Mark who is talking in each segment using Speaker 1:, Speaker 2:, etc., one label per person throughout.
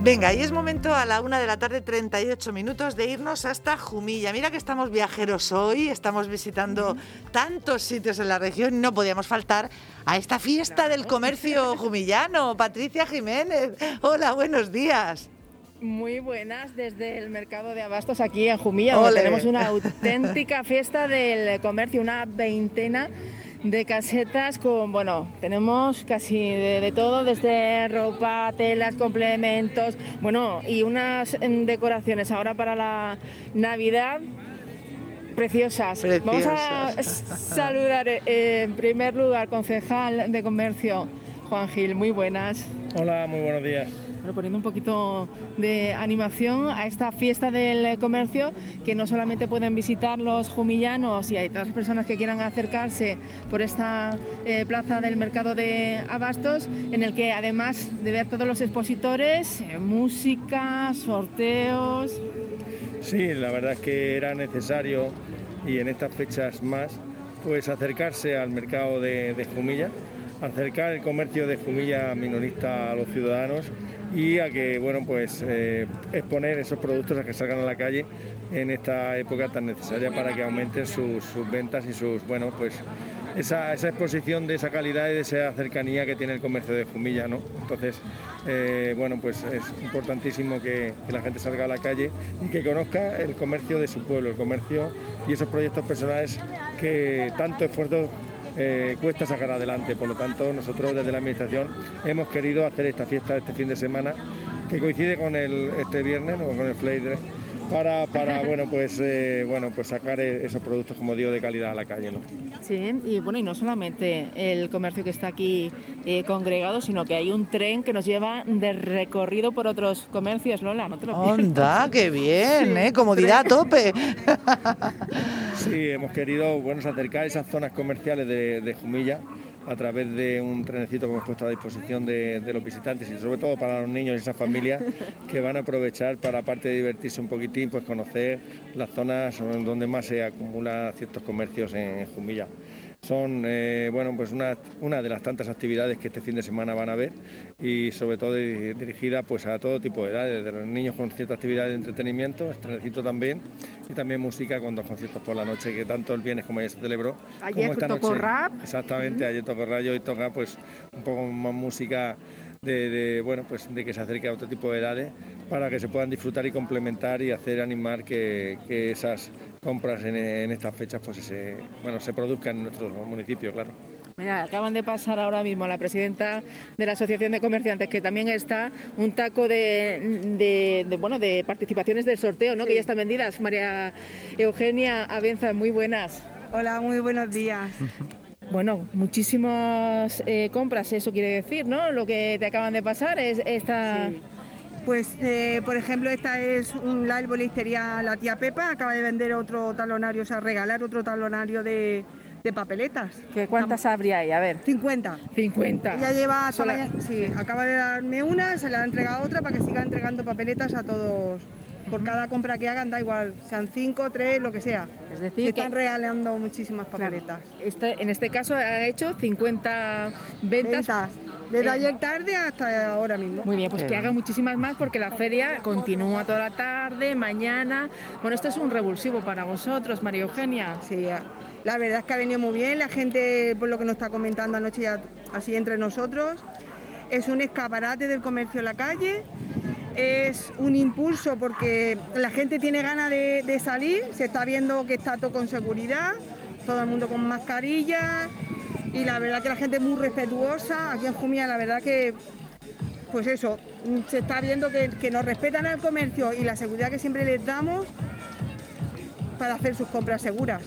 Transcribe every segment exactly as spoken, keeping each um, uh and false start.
Speaker 1: Venga, y es momento a la una de la tarde, treinta y ocho minutos, de irnos hasta Jumilla. Mira que estamos viajeros hoy, estamos visitando uh-huh. tantos sitios en la región y no podíamos faltar a esta fiesta claro. del comercio jumillano. Patricia Jiménez, hola, buenos días.
Speaker 2: Muy buenas, desde el mercado de abastos aquí en Jumilla, donde tenemos una auténtica fiesta del comercio, una veintena de casetas con, bueno, tenemos casi de, de todo, desde ropa, telas, complementos, bueno, y unas decoraciones ahora para la Navidad preciosas.
Speaker 1: preciosas.
Speaker 2: Vamos a saludar eh, en primer lugar al concejal de comercio, Juan Gil, muy buenas.
Speaker 3: Hola, muy buenos días.
Speaker 2: Bueno, poniendo un poquito de animación a esta fiesta del comercio, que no solamente pueden visitar los jumillanos y hay todas las personas que quieran acercarse por esta eh, plaza del mercado de abastos, en el que además de ver todos los expositores, eh, música, sorteos.
Speaker 3: Sí, la verdad es que era necesario, y en estas fechas más, pues acercarse al mercado de, de Jumilla, acercar el comercio de Jumilla minorista a los ciudadanos y a que, bueno, pues eh, exponer esos productos a que salgan a la calle en esta época tan necesaria para que aumenten sus, sus ventas y sus, bueno, pues esa, esa exposición de esa calidad y de esa cercanía que tiene el comercio de Jumilla, ¿no? Entonces, eh, bueno, pues es importantísimo que, que la gente salga a la calle y que conozca el comercio de su pueblo, el comercio y esos proyectos personales que tanto esfuerzo Eh, cuesta sacar adelante. Por lo tanto, nosotros desde la Administración hemos querido hacer esta fiesta este fin de semana, que coincide con el este viernes, ¿no? con el Fleidre, para, para bueno, pues, eh, bueno, pues sacar esos productos, como digo, de calidad a la calle, ¿no?
Speaker 2: Sí, y bueno, y no solamente el comercio que está aquí eh, congregado, sino que hay un tren que nos lleva de recorrido por otros comercios, Lola, no te lo pierdas.
Speaker 1: ¡Onda, qué bien! Sí, ¿eh? Comodidad a tope.
Speaker 3: Sí, hemos querido, bueno, acercar esas zonas comerciales de, de Jumilla a través de un trenecito que hemos puesto a disposición de, de los visitantes y sobre todo para los niños y esas familias que van a aprovechar para, aparte de divertirse un poquitín, pues conocer las zonas donde más se acumulan ciertos comercios en, en Jumilla. Son eh, bueno, pues una, una de las tantas actividades que este fin de semana van a ver y sobre todo dirigida pues a todo tipo de edades, de los niños con ciertas actividades de entretenimiento, estrenecito también, y también música con dos conciertos por la noche, que tanto el viernes como ayer se celebró.
Speaker 2: Ayer
Speaker 3: como esta
Speaker 2: tocó
Speaker 3: noche.
Speaker 2: rap.
Speaker 3: Exactamente, ayer tocó rap y hoy toca pues un poco más música de, de, bueno, pues de que se acerque a otro tipo de edades para que se puedan disfrutar y complementar y hacer animar que, que esas compras en, en estas fechas pues se, bueno, se produzcan en nuestro municipio, claro.
Speaker 2: Mira, acaban de pasar ahora mismo a la presidenta de la Asociación de Comerciantes, que también está un taco de, de, de, bueno, de participaciones del sorteo, ¿no? Sí. Que ya están vendidas. María Eugenia Abenza, muy buenas.
Speaker 4: Hola, muy buenos días.
Speaker 2: Bueno, muchísimas eh, compras, eso quiere decir, ¿no? Lo que te acaban de pasar es esta...
Speaker 4: Sí. Pues, eh, por ejemplo, esta es un, la herbolistería La Tía Pepa, acaba de vender otro talonario, o sea, regalar otro talonario de, de papeletas.
Speaker 2: ¿Qué, ¿Cuántas habría ahí? A ver.
Speaker 4: cincuenta.
Speaker 2: cincuenta.
Speaker 4: Ella lleva, Sola... sí, acaba de darme una, se le ha entregado otra para que siga entregando papeletas a todos. Por cada compra que hagan, da igual, sean cinco, tres, lo que sea.
Speaker 2: Es decir,
Speaker 4: están
Speaker 2: que...
Speaker 4: regalando muchísimas papeletas.
Speaker 2: Claro. Este, en este caso ha hecho cincuenta ventas.
Speaker 4: ventas. Desde eh, ayer tarde hasta ahora mismo.
Speaker 2: Muy bien, pues que haga muchísimas más porque la feria continúa toda la tarde, mañana. Bueno, esto es un revulsivo para vosotros, María Eugenia.
Speaker 4: Sí, la verdad es que ha venido muy bien. La gente, por lo que nos está comentando anoche, ya así entre nosotros, es un escaparate del comercio en la calle. Es un impulso porque la gente tiene ganas de, de salir, se está viendo que está todo con seguridad, todo el mundo con mascarillas y la verdad que la gente es muy respetuosa. Aquí en Jumilla la verdad que, pues eso, se está viendo que, que nos respetan al comercio y la seguridad que siempre les damos para hacer sus compras seguras.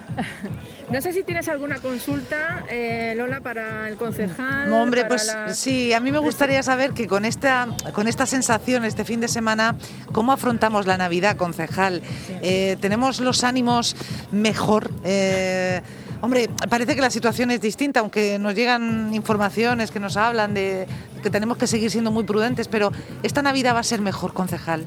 Speaker 2: No sé si tienes alguna consulta, eh, Lola, para el concejal.
Speaker 1: No, hombre,
Speaker 2: para
Speaker 1: pues
Speaker 2: la...
Speaker 1: sí, a mí me gustaría saber que con esta, con esta sensación este fin de semana, ¿cómo afrontamos la Navidad, concejal? Sí. Eh, ¿Tenemos los ánimos mejor? Eh, hombre, parece que la situación es distinta, aunque nos llegan informaciones que nos hablan de que tenemos que seguir siendo muy prudentes, pero ¿esta Navidad va a ser mejor, concejal?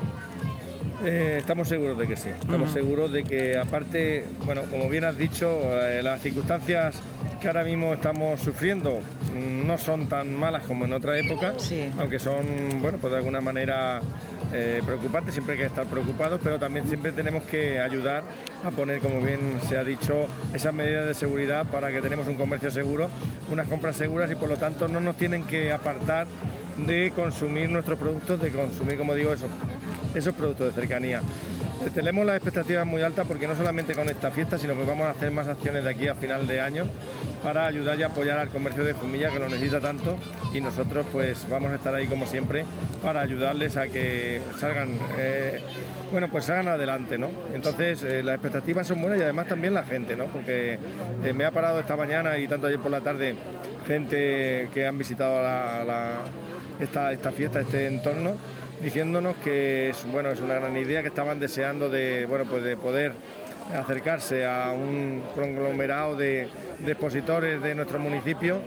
Speaker 3: Eh, estamos seguros de que sí, estamos uh-huh. seguros de que aparte, bueno, como bien has dicho, eh, las circunstancias que ahora mismo estamos sufriendo no son tan malas como en otra época,
Speaker 1: sí.
Speaker 3: aunque son, bueno, pues de alguna manera eh, preocupantes, siempre hay que estar preocupados, pero también siempre tenemos que ayudar a poner, como bien se ha dicho, esas medidas de seguridad para que tenemos un comercio seguro, unas compras seguras y por lo tanto no nos tienen que apartar de consumir nuestros productos, de consumir, como digo, esos, esos productos de cercanía. Tenemos las expectativas muy altas porque no solamente con esta fiesta, sino que vamos a hacer más acciones de aquí a final de año para ayudar y apoyar al comercio de Jumilla, que lo necesita tanto, y nosotros pues vamos a estar ahí como siempre para ayudarles a que salgan, eh, bueno, pues salgan adelante, ¿no? Entonces eh, las expectativas son buenas y además también la gente, ¿no? Porque eh, me ha parado esta mañana y tanto ayer por la tarde gente que han visitado la, la, esta, esta fiesta, este entorno, diciéndonos que es, bueno, es una gran idea, que estaban deseando de, bueno, pues de poder acercarse a un conglomerado de, de expositores de nuestro municipio,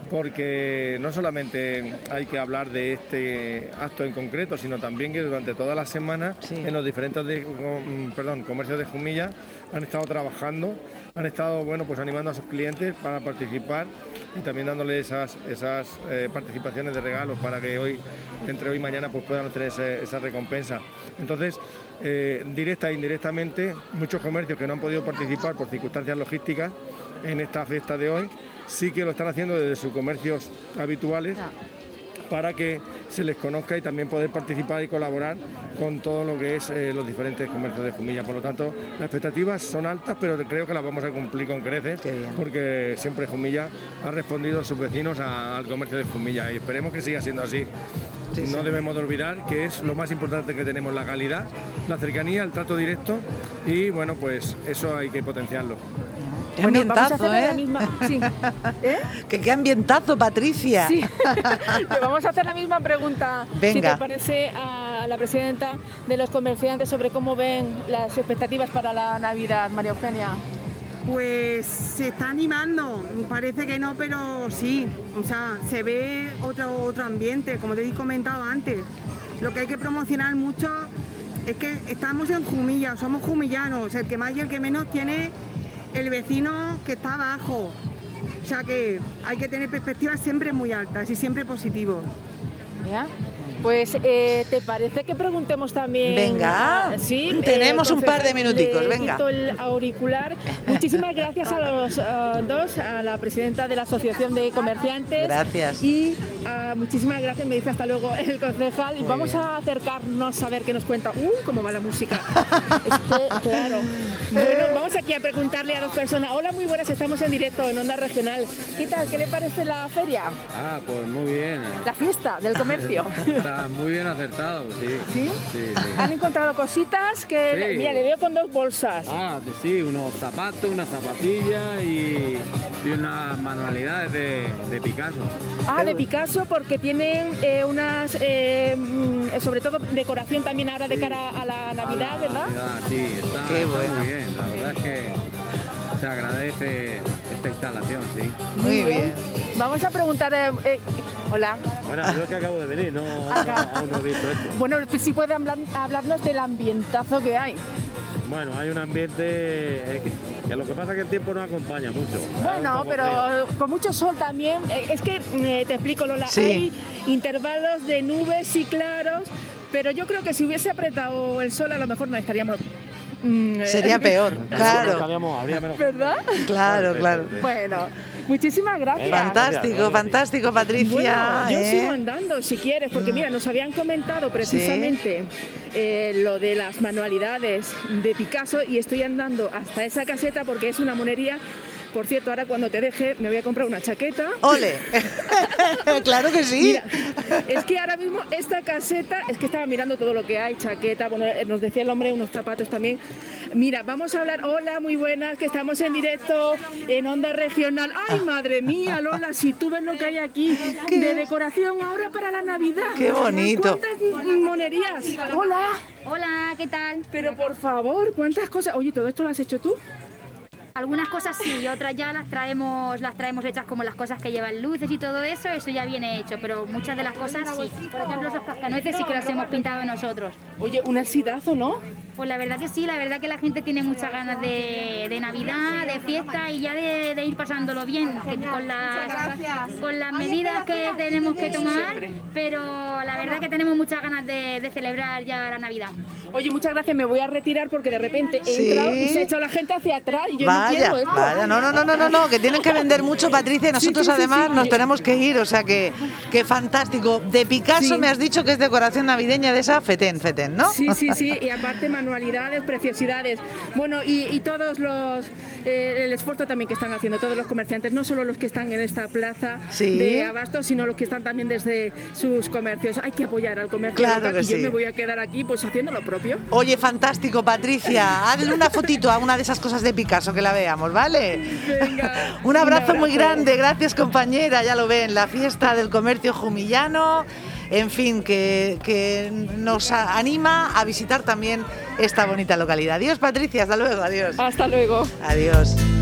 Speaker 3: porque no solamente hay que hablar de este acto en concreto, sino también que durante toda la semana sí. en los diferentes de, perdón, comercios de Jumilla han estado trabajando, han estado bueno, pues animando a sus clientes para participar y también dándoles esas, esas eh, participaciones de regalos para que hoy, entre hoy y mañana, pues puedan obtener ese, esa recompensa. Entonces, eh, directa e indirectamente, muchos comercios que no han podido participar por circunstancias logísticas en esta fiesta de hoy, sí que lo están haciendo desde sus comercios habituales para que se les conozca y también poder participar y colaborar con todo lo que es eh, los diferentes comercios de Jumilla. Por lo tanto, las expectativas son altas, pero creo que las vamos a cumplir con creces, porque siempre Jumilla ha respondido a sus vecinos a, al comercio de Jumilla y esperemos que siga siendo así. Sí, no sí. debemos de olvidar que es lo más importante que tenemos, la calidad, la cercanía, el trato directo y bueno, pues eso hay que potenciarlo.
Speaker 1: Qué ambientazo,
Speaker 2: bueno,
Speaker 1: ¿eh?
Speaker 2: La misma... sí. ¿Eh?
Speaker 1: Que qué ambientazo, Patricia.
Speaker 2: Sí. Te vamos a hacer la misma pregunta,
Speaker 1: Venga.
Speaker 2: si te parece, a la presidenta de los comerciantes sobre cómo ven las expectativas para la Navidad, María Eugenia.
Speaker 4: Pues se está animando, parece que no, pero sí, o sea, se ve otro, otro ambiente, como te he comentado antes. Lo que hay que promocionar mucho es que estamos en Jumilla, somos jumillanos, el que más y el que menos tiene el vecino que está abajo. O sea que hay que tener perspectivas siempre muy altas y siempre positivos.
Speaker 2: ¿Ya? Pues, eh, ¿te parece que preguntemos también?
Speaker 1: Venga,
Speaker 2: uh, sí,
Speaker 1: tenemos
Speaker 2: eh,
Speaker 1: un par de minuticos,
Speaker 2: le
Speaker 1: venga.
Speaker 2: quito el auricular. Muchísimas gracias a los uh, dos, a la presidenta de la Asociación de Comerciantes.
Speaker 1: Gracias.
Speaker 2: Y uh, muchísimas gracias, me dice hasta luego el concejal. Y vamos a acercarnos a ver qué nos cuenta. ¡Uh, cómo va la música! Es que, claro. Bueno, vamos aquí a preguntarle a dos personas. Hola, muy buenas, estamos en directo en Onda Regional. ¿Qué tal? ¿Qué le parece la feria?
Speaker 5: Ah, pues muy bien.
Speaker 2: La fiesta del comercio.
Speaker 5: Está muy bien acertado, sí.
Speaker 2: ¿Sí?
Speaker 5: Sí, sí.
Speaker 2: ¿Han encontrado cositas que,
Speaker 5: Sí.
Speaker 2: mira, le veo con dos bolsas?
Speaker 5: Ah, sí, unos zapatos, unas zapatillas y, y unas manualidades de, de Picasso.
Speaker 2: Ah, de Picasso, porque tienen eh, unas, eh, mm, sobre todo decoración también ahora de cara a la Navidad, ¿verdad?
Speaker 5: Navidad, sí, está,
Speaker 1: Qué
Speaker 5: está
Speaker 1: bueno.
Speaker 5: muy bien. La verdad es que se agradece esta instalación, sí.
Speaker 1: Muy bien.
Speaker 2: Vamos a preguntar... eh, eh, hola.
Speaker 6: Bueno, yo es que acabo de venir, no,
Speaker 2: Acá.
Speaker 6: aún no he visto esto.
Speaker 2: Bueno, si puede hablar, hablarnos del ambientazo que hay.
Speaker 6: Bueno, hay un ambiente eh, que, que lo que pasa es que el tiempo no acompaña mucho.
Speaker 2: Bueno,
Speaker 6: Como
Speaker 2: pero
Speaker 6: frío.
Speaker 2: con mucho sol también. Eh, Es que, eh, te explico, Lola,
Speaker 1: Sí.
Speaker 2: hay intervalos de nubes y claros, pero yo creo que si hubiese apretado el sol a lo mejor no estaríamos... mm, eh,
Speaker 1: Sería peor, claro.
Speaker 6: Estaríamos- habría menos-
Speaker 2: ¿Verdad?
Speaker 1: Claro, claro.
Speaker 2: Bueno, muchísimas gracias.
Speaker 1: Fantástico, fantástico, Patricia.
Speaker 2: Bueno, yo
Speaker 1: ¿eh?
Speaker 2: sigo andando si quieres, porque mira, nos habían comentado precisamente eh, lo de las manualidades de Picasso y estoy andando hasta esa caseta porque es una monería. Por cierto, ahora cuando te deje me voy a comprar una chaqueta.
Speaker 1: ¡Ole! Claro que sí.
Speaker 2: Mira, es que ahora mismo esta caseta, es que estaba mirando todo lo que hay, chaqueta, bueno, nos decía el hombre, unos zapatos también. Mira, vamos a hablar, hola, muy buenas, que estamos en directo en Onda Regional. ¡Ay, madre mía, Lola, si tú ves lo que hay aquí de decoración ahora para la Navidad!
Speaker 1: ¡Qué bonito!
Speaker 2: ¿Cuántas monerías? ¡Hola!
Speaker 7: Hola, ¿qué tal?
Speaker 2: Pero por favor, ¿cuántas cosas? Oye, ¿todo esto lo has hecho tú?
Speaker 7: Algunas cosas sí, y otras ya las traemos, las traemos hechas como las cosas que llevan luces y todo eso, eso ya viene hecho, pero muchas de las cosas sí. Por ejemplo, esos cascanueces sí que los hemos pintado nosotros.
Speaker 2: Oye, un asidazo, ¿no?
Speaker 7: Pues la verdad que sí, la verdad que la gente tiene muchas ganas de, de Navidad, de fiesta y ya de, de ir pasándolo bien, que con, las, con las medidas que tenemos que tomar, pero la verdad que tenemos muchas ganas de, de celebrar ya la Navidad.
Speaker 2: Oye, muchas gracias, me voy a retirar porque de repente he
Speaker 1: ¿Sí?
Speaker 2: entrado y se ha hecho la gente hacia atrás y yo
Speaker 1: Vaya,
Speaker 2: no quiero esto.
Speaker 1: vaya, no, no, no, no, no, no, que tienen que vender mucho, Patricia, y nosotros
Speaker 2: Sí, sí, sí,
Speaker 1: además
Speaker 2: sí.
Speaker 1: nos tenemos que ir, o sea que, que fantástico. De Picasso
Speaker 2: Sí.
Speaker 1: me has dicho que es decoración navideña de esa Fetén, Fetén, ¿no?
Speaker 2: Sí, sí, sí, y aparte manualidades, preciosidades. Bueno, y, y todos los, eh, el esfuerzo también que están haciendo todos los comerciantes, no solo los que están en esta plaza
Speaker 1: Sí.
Speaker 2: de Abastos, sino los que están también desde sus comercios. Hay que apoyar al comercio
Speaker 1: Claro
Speaker 2: local
Speaker 1: que
Speaker 2: y yo
Speaker 1: sí.
Speaker 2: me voy a quedar aquí pues haciendo lo propio.
Speaker 1: Oye, fantástico, Patricia. Hazle una fotito a una de esas cosas de Picasso que la veamos, ¿vale?
Speaker 2: Venga,
Speaker 1: Un abrazo muy
Speaker 2: abrazo.
Speaker 1: grande. Gracias, compañera. Ya lo ven, la fiesta del comercio jumillano. En fin, que, que nos a- anima a visitar también esta bonita localidad. Adiós, Patricia. Hasta luego. Adiós.
Speaker 2: Hasta luego.
Speaker 1: Adiós.